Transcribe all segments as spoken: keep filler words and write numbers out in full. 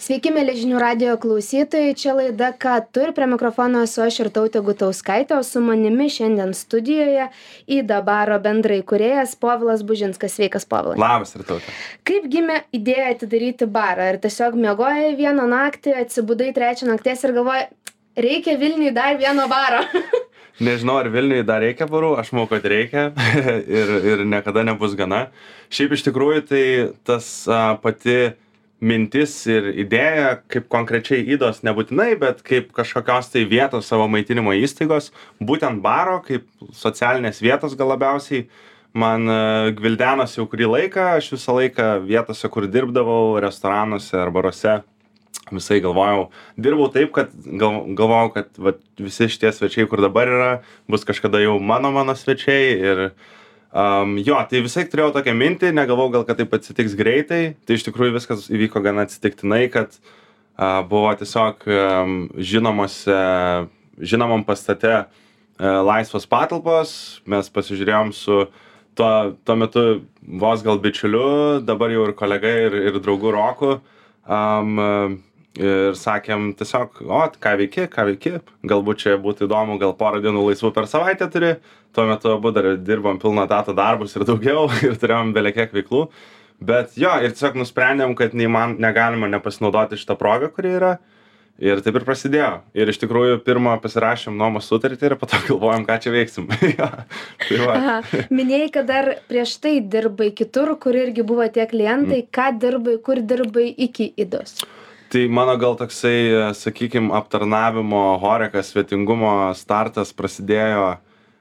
Sveiki, mėly žinių radijo klausytojai, čia laida Ką tu ir prie mikrofono esu aš Irtautė Gutauskaitė, o su manimi šiandien studijoje Ida baro bendraįkūrėjas Povilas Bužinskas. Sveikas, Povilai. Labas, Irtautė. Kaip gimė idėja atidaryti barą? Ar tiesiog miegojai vieną naktį, atsibudai trečią nakties ir galvojai, reikia Vilniui dar vieno baro? Nežinau, ar Vilniui dar reikia barų, aš manau, kad reikia ir, ir niekada nebus gana. Šiaip iš tikrųjų tai tas a, pati mintis ir idėja, kaip konkrečiai Idos nebūtinai, bet kaip kažkokios tai vietos savo maitinimo įstaigos, būtent baro, kaip socialinės vietos gal labiausiai, man gvildenosi jau kurį laiką, aš visą laiką vietose, kur dirbdavau, restoranuose ar baruose, visai galvojau, dirbau taip, kad gal, galvojau, kad va, visi šitie svečiai, kur dabar yra, bus kažkada jau mano mano svečiai ir Um, jo, tai visai turėjau tokią mintį, negalvojau gal, kad taip atsitiks greitai, tai iš tikrųjų viskas įvyko gana atsitiktinai, kad uh, buvo tiesiog um, žinomose, žinomam pastate uh, laisvos patalpos, mes pasižiūrėjom su tuo, tuo metu vos gal bičiuliu, dabar jau ir kolega ir, ir draugu Roku, um, ir sakėm tiesiog, o, ką veiki, ką veiki, galbūt čia būtų įdomu, gal porą dienų laisvų per savaitę turi, tuo metu abu dar dirbom pilno etato darbus ir daugiau ir turėjom belekiek veiklų, bet jo, ir tiesiog nusprendėm, kad nei man negalima nepasinaudoti šitą progą, kuri yra, ir taip ir prasidėjo. Ir iš tikrųjų pirmą pasirašėm nuomos sutartį ir po to galvojom, ką čia veiksim. ja, tai Aha. Minėjai, kad dar prieš tai dirbai kitur, kur irgi buvo tie klientai, mm. ką dirbai, kur dirbai iki Idos? Tai mano gal toksai, sakykim, aptarnavimo horekas, svetingumo startas prasidėjo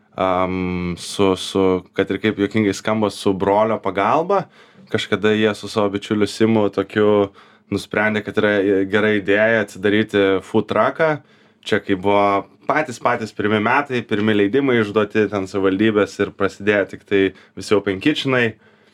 um, su, su, kad ir kaip juokingai skamba, su brolio pagalba. Kažkada jie su savo bičiuliu Simu tokiu nusprendė, kad yra gera idėja atsidaryti food trucką. Čia kai buvo patys patys pirmi metai, pirmi leidimai išduoti ten savivaldybės ir prasidėjo tik tai visi open kitchenai.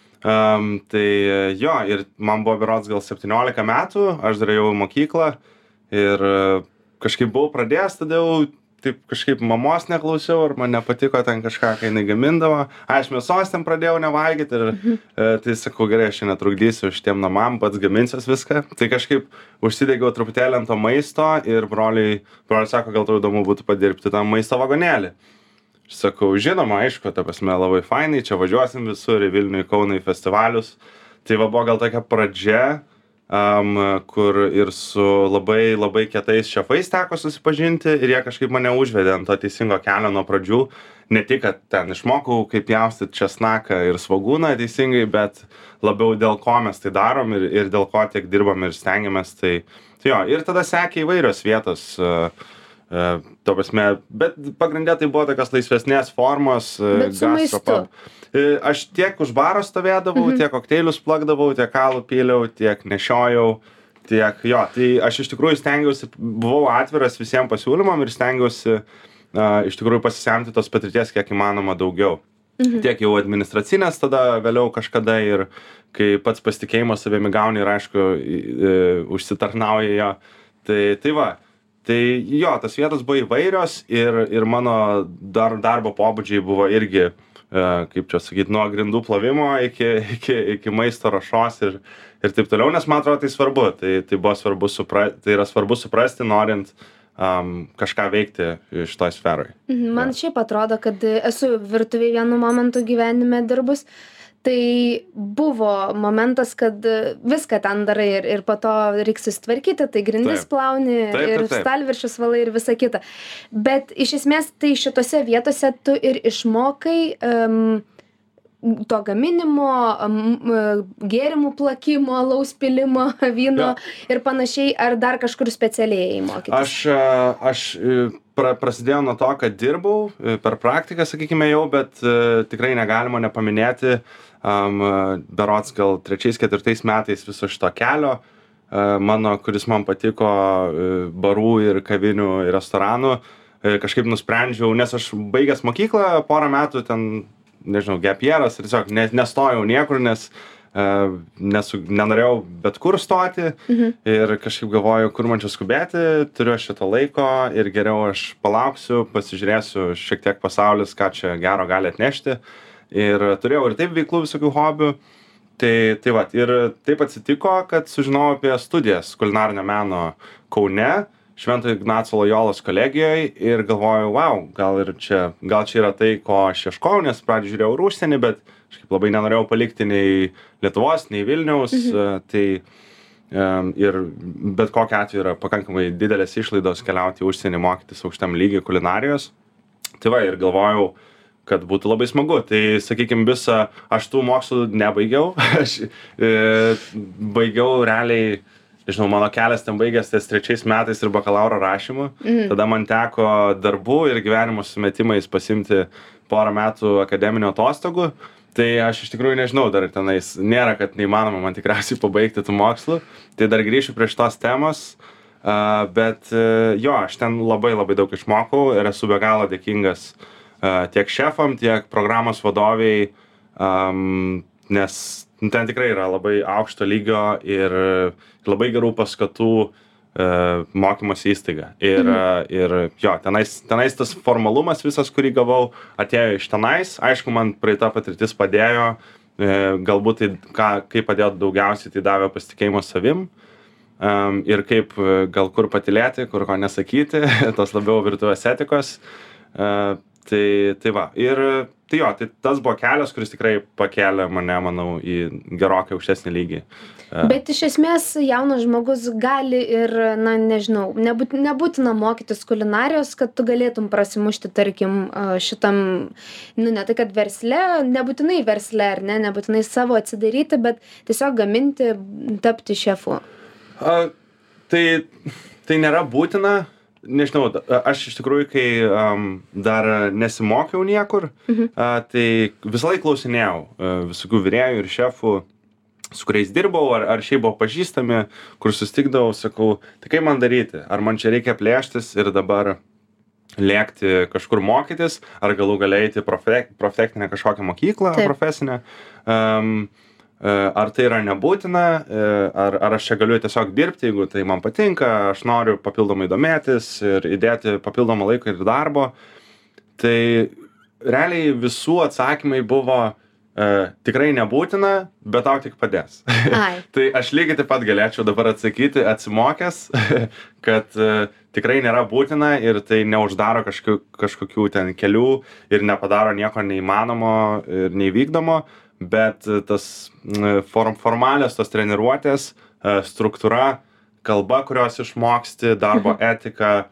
Um, tai jo, ir man buvo berods gal septyniolika metų, aš dar ėjau į mokyklą ir uh, kažkaip buvau pradėjęs, tada jau taip kažkaip mamos neklausiau, ar man nepatiko ten kažką, kai jinai gamindavo. Aš mėsos ten pradėjau nevalgyti ir mhm. uh, tai sakau, gerai, aš netrukdysiu šitiem namam, pats gaminsiuos viską. Tai kažkaip užsidegiau truputėlį ant to maisto ir broliai, broliai sako, gal tau įdomu būtų padirbti tam maisto vagonėlį. Sakau, žinoma, aišku, ta prasme labai fainai, čia važiuosim visur į Vilnių, į Kauną, į festivalius. Tai va buvo gal tokia pradžia, um, kur ir su labai labai kietais šefais teko susipažinti ir jie kažkaip mane užvedė ant to teisingo kelio nuo pradžių. Ne tik, kad ten išmokau, kaip pjaustyti česnaką ir svogūną teisingai, bet labiau dėl ko mes tai darom ir, ir dėl ko tiek dirbam ir stengiamės. Tai, tai jo, ir tada sekė įvairios vietos. Uh, Uh, to prasme, bet pagrindė tai buvo tokios laisvesnės formos. Uh, bet su maistu. Uh, aš tiek už baro stovėdavau, mhm. tiek kokteilius plakdavau, tiek alų pyliau, tiek nešiojau, tiek jo. Tai aš iš tikrųjų stengiausi, buvau atviras visiems pasiūlymam ir stengiausi uh, iš tikrųjų pasisemti tos patirties kiek įmanoma daugiau. Mhm. Tiek jau administracinės tada vėliau kažkada ir kai pats pasitikėjimas savimi gauni ir aišku uh, užsitarnauja jo. Tai, tai va. Tai jo, tas vietos buvo įvairios ir, ir mano dar, darbo pobūdžiai buvo irgi, e, kaip čia sakyti, nuo grindų plovimo iki, iki, iki maisto ruošos ir, ir taip toliau, nes man atrodo tai svarbu, tai, tai, buvo svarbu supra, tai yra svarbu suprasti, norint um, kažką veikti šitoj sferoj. Man šiaip atrodo, kad esu virtuvėje vienu momentu gyvenime dirbus. Tai buvo momentas, kad viską ten darai ir, ir po to reiks susitvarkyti, tai grindis taip. Plauni taip, taip, ir stalviršius valai ir visa kita. Bet iš esmės tai šitose vietose tu ir išmokai um, to gaminimo, um, gėrimų plakimo, alaus pilimo, vyno ja. Ir panašiai, ar dar kažkur specialiai mokytis? Aš, aš pra, prasidėjau nuo to, kad dirbau per praktiką, sakykime jau, bet uh, tikrai negalima nepaminėti Um, berods gal trečiais, ketvirtais metais viso šito kelio, uh, mano, kuris man patiko uh, barų ir kavinių ir restoranų, uh, kažkaip nusprendžiau, nes aš baigęs mokyklą porą metų ten, nežinau, gap yearas ir tiesiog ne, nestojau niekur, nes uh, nesu, nenorėjau bet kur stoti mhm. ir kažkaip galvoju, kur man čia skubėti, turiu šito laiko ir geriau aš palauksiu, pasižiūrėsiu šiek tiek pasaulis, ką čia gero gali atnešti. Ir turėjau ir taip veiklų visokių hobių, Tai, tai va, ir taip atsitiko, kad sužinojau apie studijas kulinarinio meno Kaune, Švento Ignaco Lojolos kolegijoje ir galvojau, wow, gal ir čia, gal čia yra tai, ko aš ieškojau, nes pradžioj žiūrėjau ir užsienį, bet kažkaip labai nenorėjau palikti nei Lietuvos, nei Vilniaus, mhm. tai um, ir bet kokiu atveju yra pakankamai didelės išlaidos keliauti į užsienį mokytis aukštam lygiai kulinarijos. Tai va, ir galvojau, kad būtų labai smagu. Tai, sakykime, visą, aš tų mokslų nebaigiau, aš e, baigiau realiai, žinau, mano kelias ten baigęs ties trečiais metais ir bakalauro rašymu. Mhm. Tada man teko darbų ir gyvenimo sumetimais pasimti porą metų akademinio atostogų. Tai aš iš tikrųjų nežinau, dar tenais nėra, kad neįmanoma man tikriausiai pabaigti tų mokslų. Tai dar grįšiu prie šitos temos. Uh, bet uh, jo, aš ten labai labai daug išmokau ir esu be galo dėkingas uh, tiek šefam, tiek programos vadoviai, um, nes ten tikrai yra labai aukšto lygio ir labai gerų paskatų e, mokymosi įstaiga. Ir, mhm. ir jo, tenais, tenais tas formalumas visas, kurį gavau, atėjo iš tenais. Aišku, man praeita patirtis padėjo, e, galbūt tai, ką, kaip padėjo daugiausiai, tai davė pasitikėjimo savim. Um, ir kaip gal kur patylėti, kur ko nesakyti, tos labiau virtuvės etikos. E, tai, tai va, ir tai jo, tai tas buvo kelias, kuris tikrai pakėlė mane, manau, į gerokai aukštesnį lygį. Bet iš esmės jaunas žmogus gali ir, na, nežinau, nebūt, nebūtina mokytis kulinarijos, kad tu galėtum prasimušti, tarkim, šitam, nu, ne tai, kad versle, nebūtinai versle, ar ne, nebūtinai savo atsidaryti, bet tiesiog gaminti, tapti šefu. A, tai, tai nėra būtina. Nežinau, aš iš tikrųjų, kai um, dar nesimokiau niekur, mhm. uh, tai visą laiką klausinėjau uh, visokių virėjų ir šefų, su kuriais dirbau, ar, ar šiaip buvo pažįstami, kur susitikdavau, sakau, tai kaip man daryti? Ar man čia reikia plėštis ir dabar lėkti kažkur mokytis, ar galų galiai eiti profe, profesinę kažkokią mokyklą, Taip. profesinę? Um, Ar tai yra nebūtina, ar, ar aš čia galiu tiesiog dirbti, jeigu tai man patinka, aš noriu papildomai domėtis ir įdėti papildomą laiką ir darbo. Tai realiai visų atsakymai buvo e, tikrai nebūtina, bet tau tik padės. Tai aš lygiai taip pat galėčiau dabar atsakyti, atsimokęs, kad e, tikrai nėra būtina ir tai neuždaro kažkokių, kažkokių ten kelių ir nepadaro nieko neįmanomo ir neįvykdomo. Bet tas form, formalios tos treniruotės, struktūra, kalba, kurios išmoksti, darbo etika,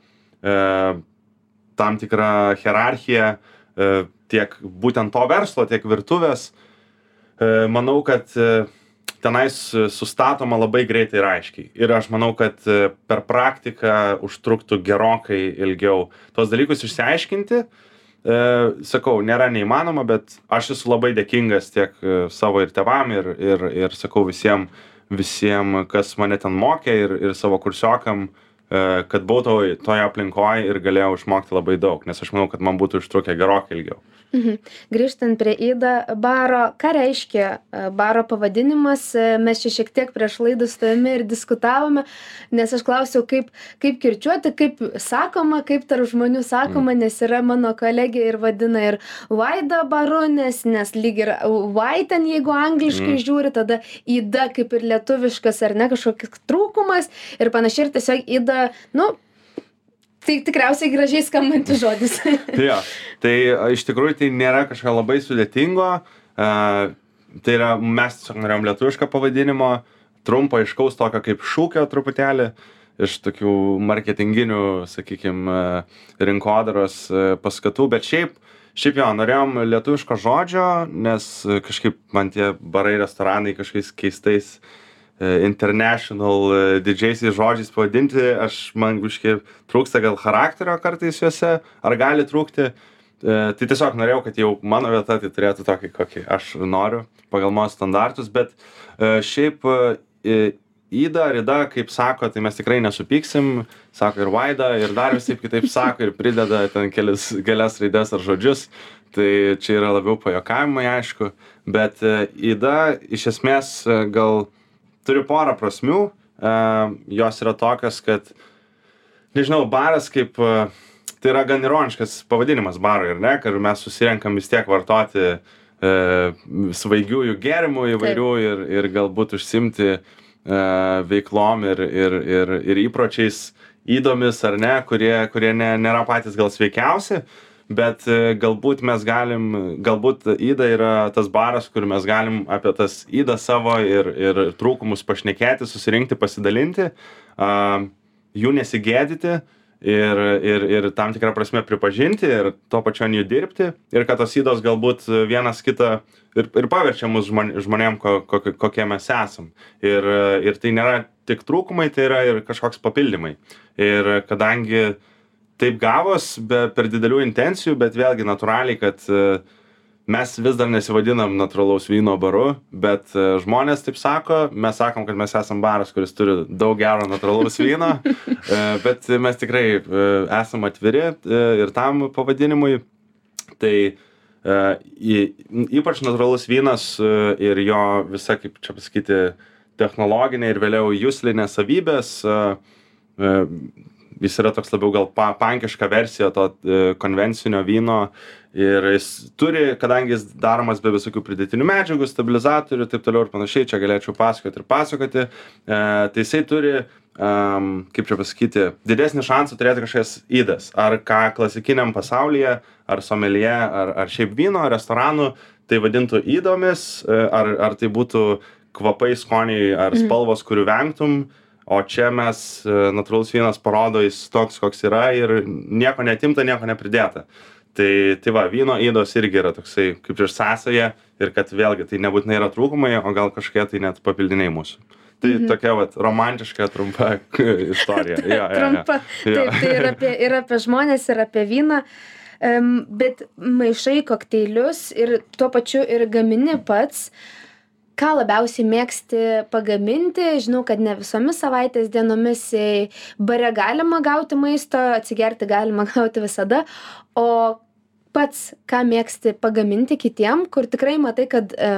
tam tikra hierarchija, tiek būtent to verslo, tiek virtuvės, manau, kad tenais sustatoma labai greitai ir aiškiai. Ir aš manau, kad per praktiką užtruktų gerokai ilgiau tos dalykus išsiaiškinti. E, sakau, nėra neįmanoma, bet aš esu labai dėkingas tiek savo ir tėvam, ir, ir, ir sakau visiem, visiem, kas mane ten mokė, ir, ir savo kursiokam, e, kad buvau toje aplinkoje ir galėjau išmokti labai daug, nes aš manau, kad man būtų užtrukę gerokai ilgiau. Mhm. Grįžtant prie Ida baro, ką reiškia baro pavadinimas? Mes čia šiek tiek prieš laidą su tavimi ir diskutavome, nes aš klausiau, kaip, kaip kirčiuoti, kaip sakoma, kaip tarp žmonių sakoma, nes yra mano kolegė ir vadina ir Vaida baru, nes, nes lyg ir Vai ten, jeigu angliškai mm. žiūri, tada Ida kaip ir lietuviškas ar ne kažkoks trūkumas ir panašiai, ir tiesiog Ida, nu, tai tikriausiai gražiai skambantis žodis. Jo, tai iš tikrųjų tai nėra kažką labai sudėtingo. Uh, tai yra, mes tiesiog norėjom lietuvišką pavadinimo, trumpo, aiškaus tokio kaip šūkio truputėlį, iš tokių marketinginių, sakykime, rinkodaros paskatų, bet šiaip, šiaip jo, norėjom lietuviško žodžio, nes kažkaip man tie barai, restoranai kažkokiais keistais international didžiaisiais žodžiais pavadinti, aš man biškį trūksta gal charakterio kartais juose, ar gali trūkti. Tai tiesiog norėjau, kad jau mano vieta tai turėtų tokį, kokį aš noriu, pagal mano standartus, bet šiaip Ida ar Ida, kaip sako, tai mes tikrai nesupyksim, sako ir Vaida, ir dar visaip kitaip sako, ir prideda ten kelias, kelias raides ar žodžius, tai čia yra labiau pajuokavimai, aišku, bet Ida iš esmės gal turi porą prasmių, uh, jos yra tokios, kad, nežinau, baras kaip, uh, tai yra gan ironiškas pavadinimas barui, ir ne, kad mes susirenkam vis tiek vartoti e, svaigiųjų gėrimų įvairių ir, ir galbūt užsimti e, veiklom ir, ir, ir, ir įpročiais įdomis ar ne, kurie, kurie ne, nėra patys gal sveikiausi, bet e, galbūt mes galim, galbūt Ida yra tas baras, kur mes galim apie tas Idą savo ir, ir trūkumus pašnekėti, susirinkti, pasidalinti, a, jų nesigėdyti. Ir, ir, ir tam tikrą prasme pripažinti ir tuo pačiu ant jų dirbti ir kad tos ydos galbūt vienas kitą ir, ir paverčia mus žmon, žmonėm, ko, ko, kokie mes esam. Ir, ir tai nėra tik trūkumai, tai yra ir kažkoks papildymai. Ir kadangi taip gavos, be per didelių intencijų, bet vėlgi natūraliai, kad mes vis dar nesivadinam natūralaus vyno baru, bet žmonės taip sako, mes sakom, kad mes esam baras, kuris turi daug gero natūralaus vyno, bet mes tikrai esam atviri ir tam pavadinimui. Tai ypač natūralus vynas ir jo visa, kaip čia pasakyti, technologinė ir vėliau juslinė savybės, jis yra toks labiau gal pa, pankiška versija to e, konvencinio vyno ir jis turi, kadangi jis daromas be visokių pridėtinių medžiagų, stabilizatorių ir taip toliau ir panašiai, čia galėčiau pasakoti ir pasakoti, e, tai jisai turi, um, kaip čia pasakyti, didesnį šansą turėti kažkokias ydas, ar ką klasikiniam pasaulyje, ar someljė, ar, ar šiaip vyno, restoranų, tai vadintų ydomis, ar, ar tai būtų kvapai, skoniai, ar spalvos, kurių vengtum. O čia mes, natūralus vynas parodo, jis toks, koks yra ir nieko netimta, nieko nepridėta. Tai, tai va, vyno ydos irgi yra toksai, kaip ir sąsaja ir kad vėlgi tai nebūtinai yra trūkumai, o gal kažkokie tai net papildiniai mūsų. Tai mhm. tokia vat romantiška, trumpa istorija. Ja, ja, trumpa, ja. Taip, tai ir apie, ir apie žmonės, ir apie vyną, um, bet maišai kokteilius ir tuo pačiu ir gamini pats. Ką labiausiai mėgsti pagaminti? Žinau, kad ne visomis savaitės dienomis bare galima gauti maisto, atsigerti galima gauti visada. O pats, ką mėgsti pagaminti kitiem, kur tikrai matai, kad e,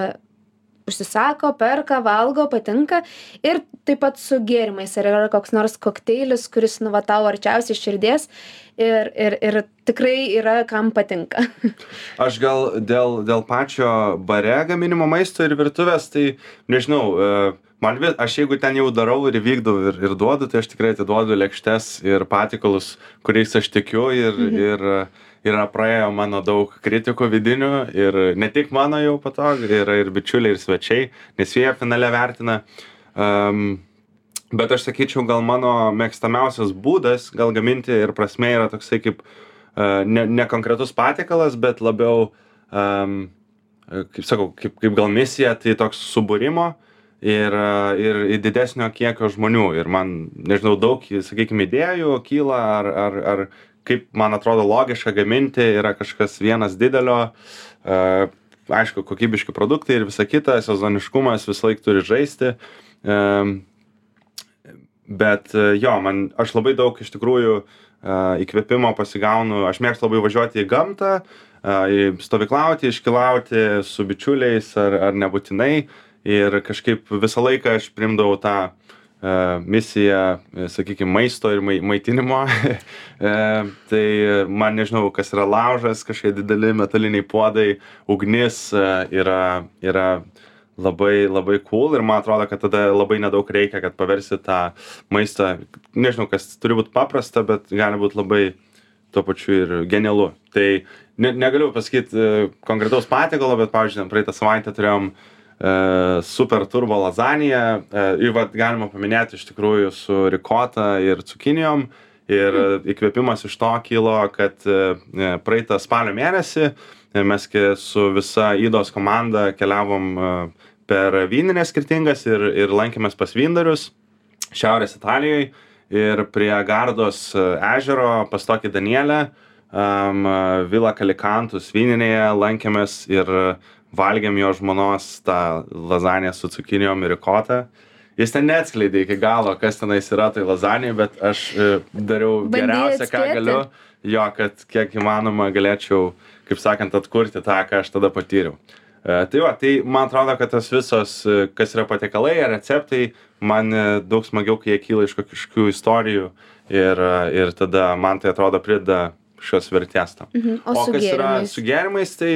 užsisako, perka, valgo, patinka. Ir taip pat su gėrimais. Ar yra koks nors kokteilis, kuris nu, va, tau arčiausiai širdies ir, ir, ir tikrai yra, kam patinka. Aš gal dėl, dėl pačio bare gaminimo maisto ir virtuvės, tai nežinau, man, aš jeigu ten jau darau ir vykdau ir, ir duodu, tai aš tikrai atiduodu lėkštes ir patikalus, kuriais aš tikiu ir, mhm. ir yra praėjo mano daug kritikų vidinių ir ne tik mano jau po to, yra ir bičiuliai, ir svečiai, nes jie finale vertina. Um, bet aš sakyčiau, gal mano mėgstamiausias būdas, gal gaminti ir prasmė yra toksai kaip uh, ne, ne konkretus patiekalas, bet labiau, um, kaip sakau, kaip, kaip gal misija, tai toks subūrimo ir, uh, ir didesnio kiekio žmonių. Ir man, nežinau, daug, sakykime, idėjų kyla ar, ar, ar kaip man atrodo logiška gaminti, yra kažkas vienas didelio, uh, aišku, kokybiški produktai ir visa kita, sezoniškumas visą laiką turi žaisti. Um, bet uh, jo, man, aš labai daug iš tikrųjų uh, įkvėpimo pasigaunu, aš mėgstu labai važiuoti į gamtą, uh, į stovyklauti, iškilauti su bičiuliais ar, ar nebūtinai ir kažkaip visą laiką aš primdavau tą Uh, misija, sakykime, maisto ir maitinimo. uh, tai man nežinau, kas yra laužas, kažkokie dideli metaliniai puodai, ugnis uh, yra, yra labai, labai cool ir man atrodo, kad tada labai nedaug reikia, kad paversi tą maistą, nežinau, kas turi būti paprasta, bet gali būti labai tuo pačiu ir genialu. Tai ne, negaliu pasakyti uh, konkretaus patiekalo, bet, pavyzdžiui, praeitą savaitę turėjom Uh, super turbo lazaniją, uh, ir vat galima paminėti iš tikrųjų su rikota ir cukinijom ir uh, įkvėpimas iš to kilo, kad uh, praeitą spalio mėnesį mes su visa Idos komanda keliavom uh, per vynines skirtingas ir, ir lankėmės pas vyndarius Šiaurės Italijoje ir prie Gardos ežero pas tokį Danielę um, Vila Kalikantus vyninėje lankėmės ir valgėm jo žmonos tą lazaniją su cukinijom ir rikota. Jis ten neatskleidė iki galo, kas tenais yra tai lazanija, bet aš e, dariau geriausia, ką galiu, jo, kad kiek įmanoma galėčiau, kaip sakant, atkurti tą, ką aš tada patyriau. E, tai va, tai man atrodo, kad tas visos, kas yra patiekalai ar receptai, man daug smagiau, kai jie kyla iš kokių istorijų ir, ir tada man tai atrodo prideda šios vertės tam. Mhm. O, o su kas gėrimais? Yra su gėrimais, tai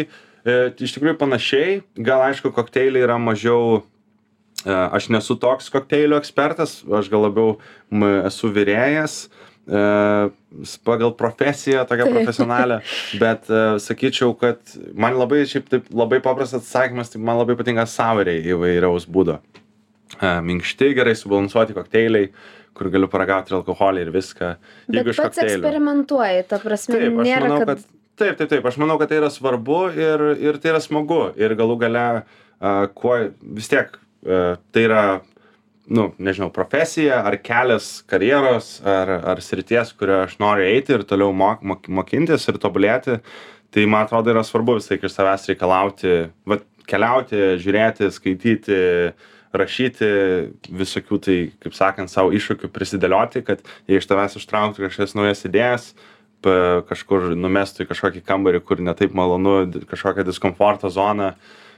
E, iš tikrųjų panašiai, gal aišku, kokteiliai yra mažiau, e, aš nesu toks kokteilių ekspertas, aš gal labiau m, esu virėjas, e, pagal profesiją, tokią profesionalią, bet e, sakyčiau, kad man labai, šiaip taip, labai paprastas atsakymas, tai man labai patinka savariai įvairiaus būdo. E, minkšti, gerai subalansuoti kokteiliai, kur galiu paragauti ir alkoholį ir viską. Bet pats kokteilių. Eksperimentuoji, ta prasme, taip, nėra, manau, kad... kad... Taip, taip, taip, aš manau, kad tai yra svarbu ir, ir tai yra smagu. Ir galų gale, uh, kuo vis tiek uh, tai yra, nu, nežinau, profesija, ar kelias karjeros, ar, ar srities, kurio aš noriu eiti ir toliau mok, mok, mokintis ir tobulėti. Tai man atrodo yra svarbu visai iš savęs reikalauti, va, keliauti, žiūrėti, skaityti, rašyti visokių, tai, kaip sakant, savo iššūkių prisidėlioti, kad jei iš tavęs ištrauktų kažkokias naujas idėjas, kažkur numestų į kažkokį kambarį, kur netaip malonu, kažkokią diskomforto zoną.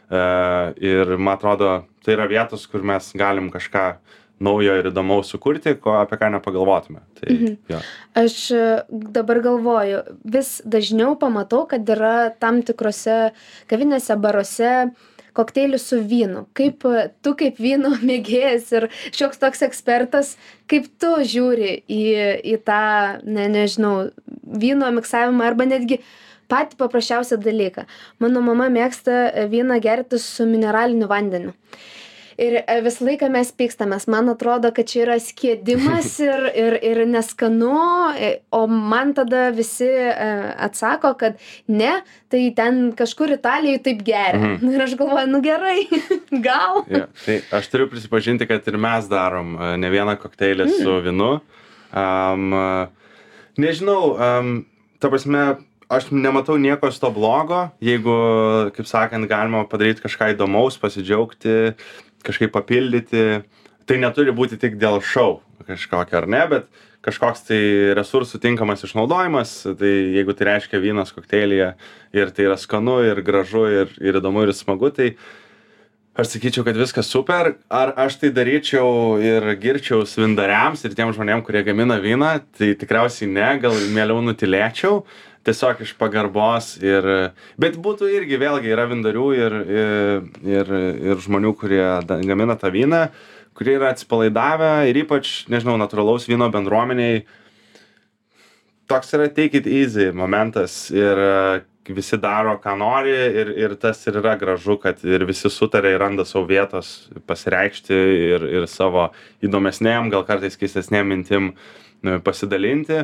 Ir man atrodo, tai yra vietos, kur mes galim kažką naujo ir įdomaus sukurti, ko, apie ką nepagalvotume. Tai, mhm. jo. Aš dabar galvoju, vis dažniau pamatau, kad yra tam tikrose kavinėse, baruose kokteilių su vynu. Kaip tu kaip vyno mėgėjas ir šioks toks ekspertas, kaip tu žiūri į, į tą, ne, nežinau, vyno miksavimą arba netgi patį paprasčiausią dalyką. Mano mama mėgsta vyną gerti su mineraliniu vandeniu. Ir visą laiką mes pykstamės. Man atrodo, kad čia yra skiedimas ir, ir, ir neskanu, o man tada visi atsako, kad ne, tai ten kažkur Italijoje taip geria. Mhm. Ir aš galvoju, nu gerai, gal. Ja, tai aš turiu prisipažinti, kad ir mes darom ne vieną kokteilį mhm. su vynu. Um, nežinau, um, ta prasme, aš nematau nieko su to blogo, jeigu, kaip sakant, galima padaryti kažką įdomaus, pasidžiaugti, kažkaip papildyti. Tai neturi būti tik dėl šou kažkokio ar ne, bet kažkoks tai resursų tinkamas išnaudojimas. Tai jeigu tai reiškia vynas kokteilyje ir tai yra skanu ir gražu ir, ir įdomu ir smagu, tai aš sakyčiau, kad viskas super. Ar aš tai daryčiau ir girčiau svindariams ir tiem žmonėm, kurie gamina vyną, tai tikriausiai ne, gal mieliau nutilėčiau. Tiesiog iš pagarbos ir, bet būtų irgi vėlgi yra vindarių ir, ir, ir žmonių, kurie gamina tą vyną, kurie yra atsipalaidavę ir ypač, nežinau, natūralaus vyno bendruomeniai. Toks yra take it easy momentas ir visi daro, ką nori ir, ir tas ir yra gražu, kad ir visi sutarė ir randa savo vietos pasireikšti ir, ir savo įdomesnėm, gal kartais keistesnėm mintim pasidalinti.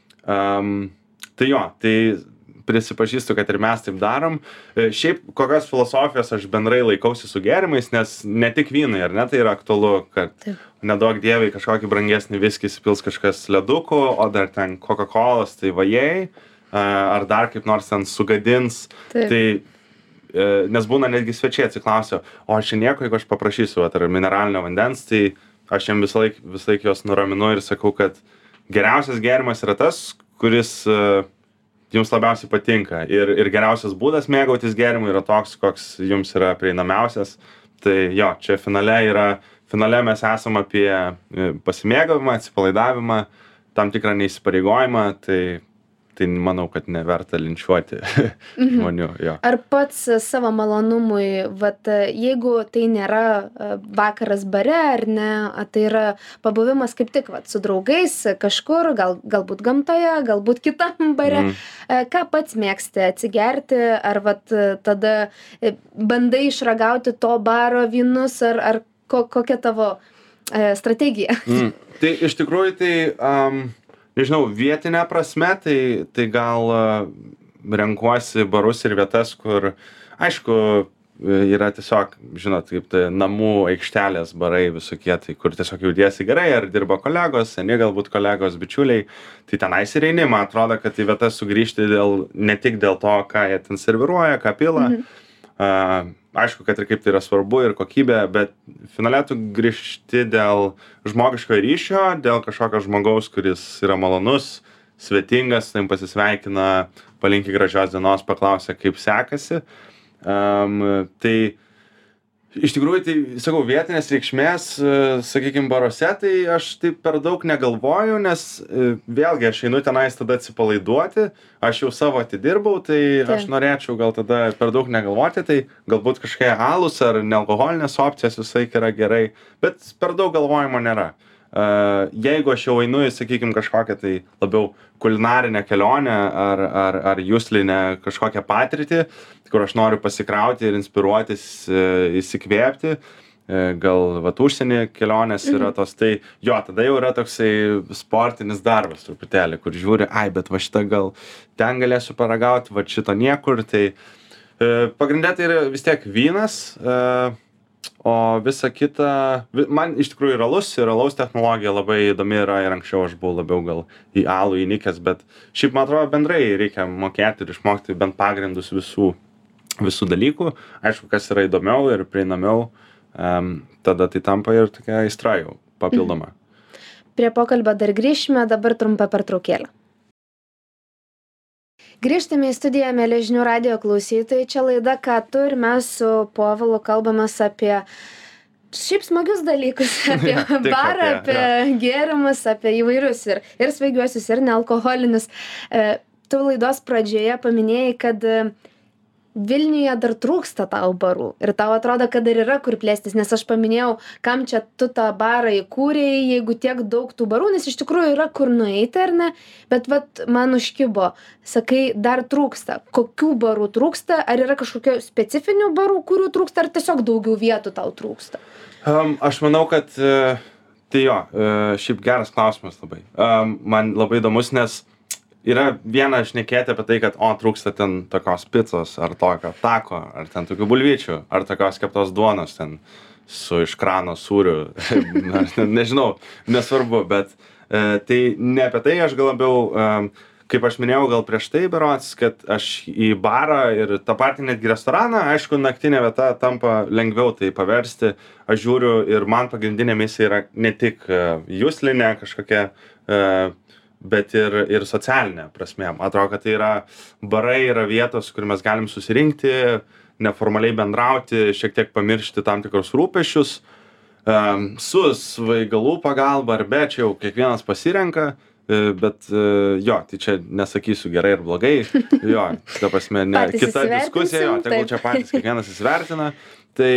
Um, Tai jo, tai prisipažįstu, kad ir mes taip darom. Šiaip kokios filosofijos aš bendrai laikausi su gėrimais, nes ne tik vynai, ar ne, tai yra aktualu, kad taip. Neduok dievai kažkokį brangesnį viskį įsipils kažkas ledukų, o dar ten Coca-Colas, tai vajai, ar dar kaip nors ten sugadins. Taip. Tai, nes būna netgi svečiai atsiklausia, o aš čia nieko, jeigu aš paprašysiu, ar mineralinio vandens, tai aš jam visą laik, visą laik jos nuraminu ir sakau, kad geriausias gėrimas yra tas, kuris uh, jums labiausiai patinka. Ir, ir geriausias būdas mėgautis gėrimu yra toks, koks jums yra prieinamiausias. Tai jo, čia finale yra, finale mes esam apie pasimėgavimą, atsipalaidavimą, tam tikrą neįsipareigojimą, tai, tai manau, kad neverta linčiuoti žmonių. Jo. Ar pats savo malonumui, vat, jeigu tai nėra vakaras bare, ar ne, tai yra pabuvimas kaip tik vat, su draugais kažkur, gal, galbūt gamtoje, galbūt kitam bare, mm. ką pats mėgsti atsigerti, ar vat, tada bandai išragauti to baro vynus, ar, ar ko, kokia tavo e, strategija? Mm. Tai iš tikrųjų tai... Um... Nežinau, vietinė prasme, tai, tai gal renkuosi barus ir vietas, kur, aišku, yra tiesiog, žinot, kaip tai namų aikštelės barai visokie, tai kur tiesiog jautiesi gerai, ar dirba kolegos, seni galbūt kolegos, bičiuliai, tai tenais ir eini, man atrodo, kad į vietas sugrįžti dėl, ne tik dėl to, ką jie ten serviruoja, ką pila, mhm. uh, aišku, kad ir kaip tai yra svarbu ir kokybė, bet finale tu grįžti dėl žmogiško ryšio, dėl kažkokio žmogaus, kuris yra malonus, svetingas, tai pasisveikina, palinki gražios dienos, paklausia, kaip sekasi. Um, tai Iš tikrųjų, tai, sakau, vietinės reikšmės, sakykime, baruose, tai aš taip per daug negalvoju, nes vėlgi aš einu tenais tada atsipalaiduoti, aš jau savo atidirbau, tai Taip. aš norėčiau gal tada per daug negalvoti, tai galbūt kažkokie alus ar nealkoholinės opcijos visai yra gerai, bet per daug galvojimo nėra. Uh, jeigu aš jau einu į, sakykime, kažkokią tai labiau kulinarinę kelionę ar, ar, ar juslinę kažkokią patirtį, kur aš noriu pasikrauti ir inspiruotis, uh, įsikvėpti, uh, gal vat užsienį kelionės yra tos, tai jo, tada jau yra toksai sportinis darbas truputėlį, kur žiūri, ai, bet va šitą gal ten galėsiu paragauti, va šito niekur, tai uh, pagrindė tai yra vis tiek vynas, uh, o visa kita, man iš tikrųjų ir alus, ir alaus technologija labai įdomi yra ir anksčiau aš buvau labiau gal į alų įnikęs, bet šiaip man atrodo bendrai reikia mokėti ir išmokti bent pagrindus visų, visų dalykų. Aišku, kas yra įdomiau ir prieinamiau, um, tada tai tampa ir tokia aistra jau papildoma. Prie pokalbio dar grįšime, dabar trumpa pertraukėlė. Grįžtame į studiją, mėly žinių radijo klausytojai, čia laida Ką tu ir mes su Povilu kalbamės apie šiaip smagius dalykus, apie barą, apie gėrimus, apie įvairius ir, ir svaigiuosius, ir nealkoholinius. E, tu laidos pradžioje paminėjai, kad Vilniuje dar trūksta tau barų ir tau atrodo, kad dar yra kur plėstis, nes aš paminėjau, kam čia tu tą barą įkūrėjai, jeigu tiek daug tų barų, nes iš tikrųjų yra kur nueiti, ar ne, bet vat man užkibo, sakai, dar trūksta. Kokių barų trūksta, ar yra kažkokio specifinių barų, kurių trūksta, ar tiesiog daugiau vietų tau trūksta? Um, aš manau, kad uh, tai jo, uh, šiaip geras klausimas labai. Um, man labai įdomus, nes yra viena šnekėti apie tai, kad o, trūksta ten tokios picos, ar tokio tako, ar ten tokių bulvyčių, ar tokios keptos duonos ten su iš krano sūriu, ne, nežinau, nesvarbu, bet e, tai ne apie tai, aš gal labiau, e, kaip aš minėjau gal prieš tai berods, kad aš į barą ir tą patį netgi restoraną, aišku, naktinė vieta tampa lengviau tai paversti, aš žiūriu ir man pagrindinė misija yra ne tik e, juslinė kažkokia, e, bet ir, ir socialinė prasme. Atrodo, kad tai yra barai, yra vietos, kur mes galim susirinkti, neformaliai bendrauti, šiek tiek pamiršti tam tikrus rūpesčius, um, su svaigalų pagalba ar be, čia jau kiekvienas pasirenka, bet jo, tai čia nesakysiu gerai ir blogai, jo, ta prasme, ne, kita diskusija, jo, tegul čia patys kiekvienas įsivertina, tai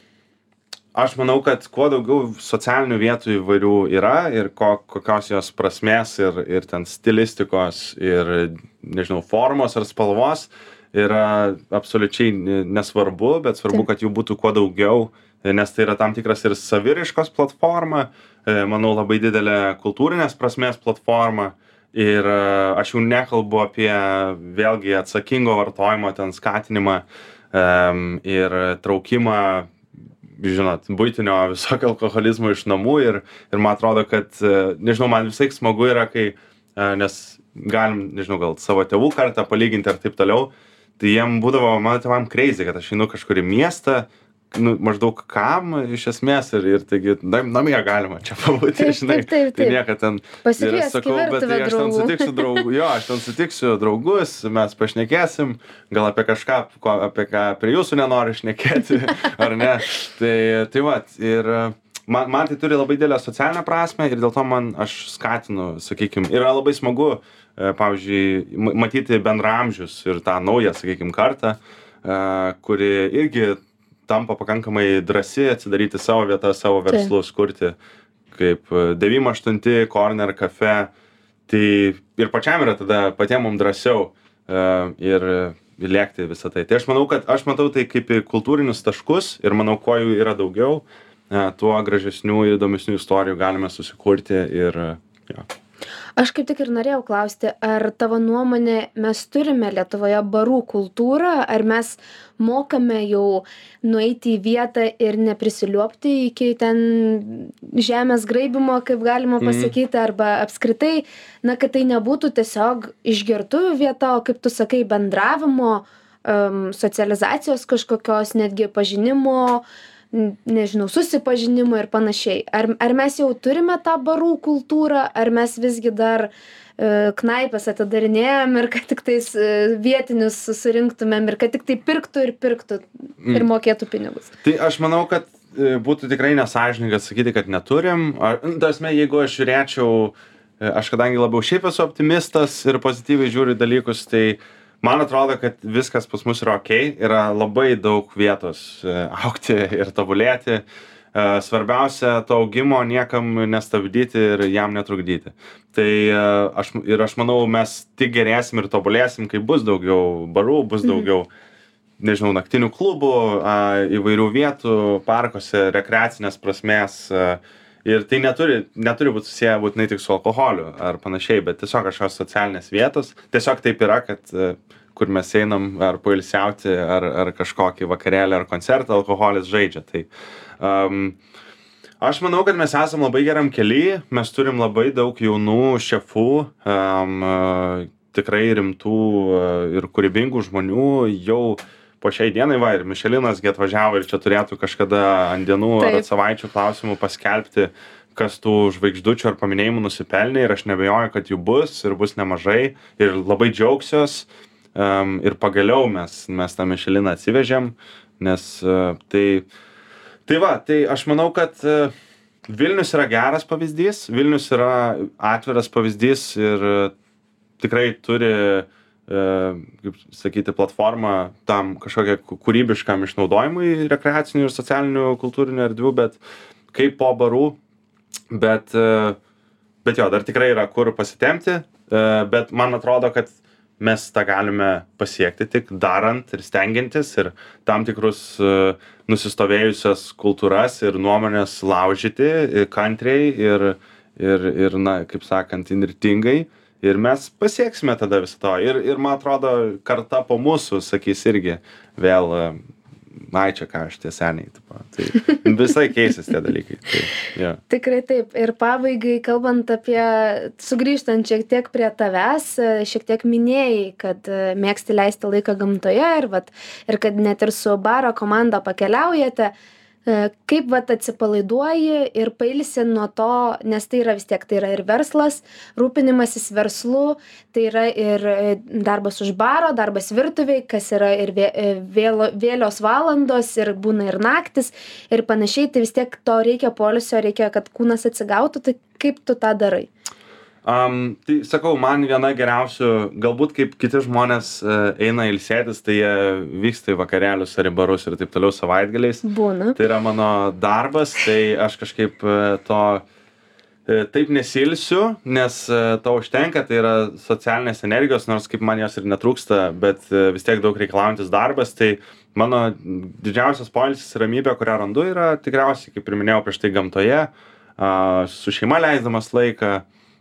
aš manau, kad kuo daugiau socialinių vietų įvairių yra ir ko, kokios jos prasmės ir, ir ten stilistikos ir, nežinau, formos ar spalvos yra absoliučiai nesvarbu, bet svarbu, kad jų būtų kuo daugiau, nes tai yra tam tikras ir saviriškos platforma, manau, labai didelė kultūrinės prasmės platforma ir aš jau nekalbu apie vėlgi atsakingo vartojimo ten skatinimą um, ir traukimą, žinot, buitinio visokio alkoholizmo iš namų ir, ir man atrodo, kad, nežinau, man visai smagu yra, kai, nes galim, nežinau, gal savo tėvų kartą palyginti ir taip toliau, tai jiem būdavo, mano tėvam crazy, kad aš einu kažkur į miestą, nu, maždaug kam iš esmės ir, ir taigi, namie galima čia pabūti, taip, žinai, taip, taip, taip. tai nieko ten, ir sakau, bet tai aš ten sutiksiu draugų, jo, aš ten sutiksiu draugus, mes pašnekėsim, gal apie kažką, ko, apie ką prie jūsų nenori šnekėti, ar ne, tai, tai va, ir man, man tai turi labai didelę socialinę prasmę ir dėl to man aš skatinu, sakykime, yra labai smagu, pavyzdžiui, matyti bendraamžius ir tą naują, sakykime, kartą, kuri irgi tampa pakankamai drąsi atsidaryti savo vietą, savo verslus, kurti kaip devym aštunti, Corner Cafe, tai ir pačiam yra tada patiem mums drąsiau uh, ir lėkti visą tai. Tai aš manau, kad aš matau tai kaip kultūrinius taškus ir manau, kuo jų yra daugiau, uh, tuo gražesnių ir įdomesnių istorijų galime susikurti ir uh, jo. Aš kaip tik ir norėjau klausti, ar tavo nuomonė mes turime Lietuvoje barų kultūrą, ar mes mokame jau nueiti į vietą ir neprisiliuopti iki ten žemės graibimo, kaip galima pasakyti, mm. arba apskritai, na, kad tai nebūtų tiesiog išgertuvių vieta, o kaip tu sakai, bendravimo, um, socializacijos kažkokios, netgi pažinimo nežinau, susipažinimo ir panašiai. Ar, ar mes jau turime tą barų kultūrą, ar mes visgi dar e, knaipes atidarinėjom ir kad tik tais e, vietinius surinktumėm ir kad tik tai pirktų ir pirktų ir mokėtų pinigus. Tai aš manau, kad e, būtų tikrai nesąžininga sakyti, kad neturim. Ar, tasme, jeigu aš žiūrėčiau, e, aš kadangi labiau šiaip esu optimistas ir pozityviai žiūriu dalykus, tai man atrodo, kad viskas pas mus yra okei, yra labai daug vietos e, augti ir tobulėti. E, svarbiausia, to augimo niekam nestabdyti ir jam netrukdyti. Tai e, aš, ir aš manau, mes tik gerėsim ir tobulėsim, kai bus daugiau barų, bus daugiau, nežinau, naktinių klubų, a, įvairių vietų, parkuose, rekreacinės prasmės. A, ir tai neturi, neturi būti susiję būtinai tik su alkoholiu ar panašiai, bet tiesiog kažkokios socialinės vietos. Tiesiog taip yra, kad a, kur mes einam ar poilsiauti, ar, ar kažkokį vakarėlį, ar koncertą, alkoholis žaidžia. Tai um, aš manau, kad mes esam labai geram kely, mes turim labai daug jaunų šefų, um, tikrai rimtų ir kūrybingų žmonių jau po šiai dienai, va, ir Mišelinas gi atvažiavo ir čia turėtų kažkada ant dienų Taip. Ar savaičių klausimų paskelbti, kas tų žvaigždučių ar paminėjimų nusipelnė, ir aš nebejoju, kad jų bus ir bus nemažai ir labai džiaugsiuos. Um, ir pagaliau mes, mes tą Mišeliną atsivežėm, nes uh, tai, tai va, tai aš manau, kad uh, Vilnius yra geras pavyzdys, Vilnius yra atviras pavyzdys ir uh, tikrai turi kaip sakyti, platformą tam kažkokią kūrybiškam išnaudojimui rekreacinių ir socialinių kultūrinių erdvių, bet kaip po barų, bet, bet jo, dar tikrai yra kur pasitempti, bet man atrodo, kad mes tą galime pasiekti tik darant ir stengiantis ir tam tikrus nusistovėjusias kultūras ir nuomonės laužyti kantriai ir, ir, ir na, kaip sakant, inirtingai. Ir mes pasieksime tada visą to. Ir, ir man atrodo, karta po mūsų sakys irgi vėl, ai čia ką aš tie seniai. Tipo. Tai visai keisis tie dalykai. Tai, yeah. Tikrai taip. Ir pabaigai, kalbant apie, sugrįžtant šiek tiek prie tavęs, šiek tiek minėjai, kad mėgsti leisti laiką gamtoje ir, vat, ir kad net ir su baro komanda pakeliaujate. Kaip vat atsipalaiduoji ir pailsi nuo to, nes tai yra vis tiek, tai yra ir verslas, rūpinimasis verslu, tai yra ir darbas už baro, darbas virtuviai, kas yra ir vėlo, vėlios valandos ir būna ir naktis ir panašiai, tai vis tiek to reikia poilsio, reikia, kad kūnas atsigautų, tai kaip tu tą darai? Um, tai sakau, man viena geriausių, galbūt kaip kiti žmonės uh, eina ilsėtis, tai jie vyksta į vakarėlius ar į barus ir taip toliau savaitgaliais. Būna. Tai yra mano darbas, tai aš kažkaip uh, to uh, taip nesilsiu, nes uh, to užtenka, tai yra socialinės energijos, nors kaip man jos ir netrūksta, bet uh, vis tiek daug reikalaujantis darbas, tai mano didžiausias poilsis ramybė, kurią randu, yra tikriausiai, kaip ir minėjau prieš tai, gamtoje, uh, su šeima leisdamas laiką,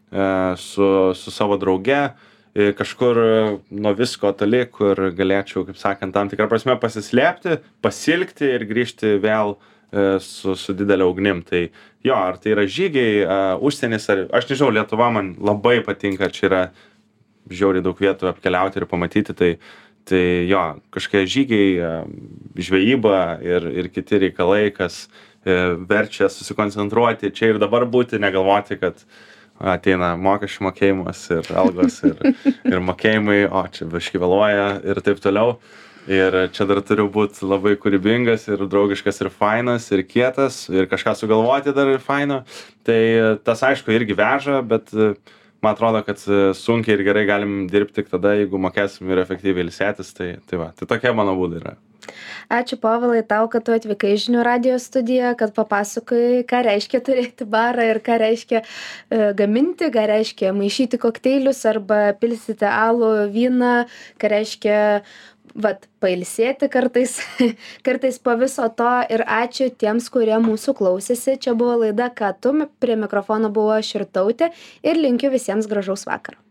su, su savo drauge, kažkur nuo visko toli, kur galėčiau, kaip sakant, tam tikrą prasme pasislėpti, pasilgti ir grįžti vėl su, su didelė ugnim. Tai jo, ar tai yra žygiai, užsienis, ar aš nežinau, Lietuva man labai patinka, čia yra žiauriai daug vietų apkeliauti ir pamatyti, tai, tai jo, kažkokie žygiai, žvejyba ir, ir kiti reikalai, kas verčia susikoncentruoti čia ir dabar būti, negalvoti, kad ateina mokesčių mokėjimas ir algos ir, ir mokėjimai, o čia biškį vėluoja ir taip toliau. Ir čia dar turiu būti labai kūrybingas ir draugiškas ir fainas ir kietas ir kažką sugalvoti dar ir faino. Tai tas aišku irgi veža, bet man atrodo, kad sunkiai ir gerai galim dirbti tik tada, jeigu mokėsim ir efektyviai ilsėtis. Tai, tai va, tai tokie mano būdai yra. Ačiū, Povilai, tau, kad tu atvykai į Žinių radijo studiją, kad papasakojai, ką reiškia turėti barą ir ką reiškia e, gaminti, ką reiškia maišyti kokteilius arba pilstyti alų, vyną, ką reiškia vat, pailsėti kartais, kartais po viso to. Ir ačiū tiems, kurie mūsų klausėsi. Čia buvo laida Ką tu, prie mikrofono buvo aš Irtautė ir linkiu visiems gražaus vakaro.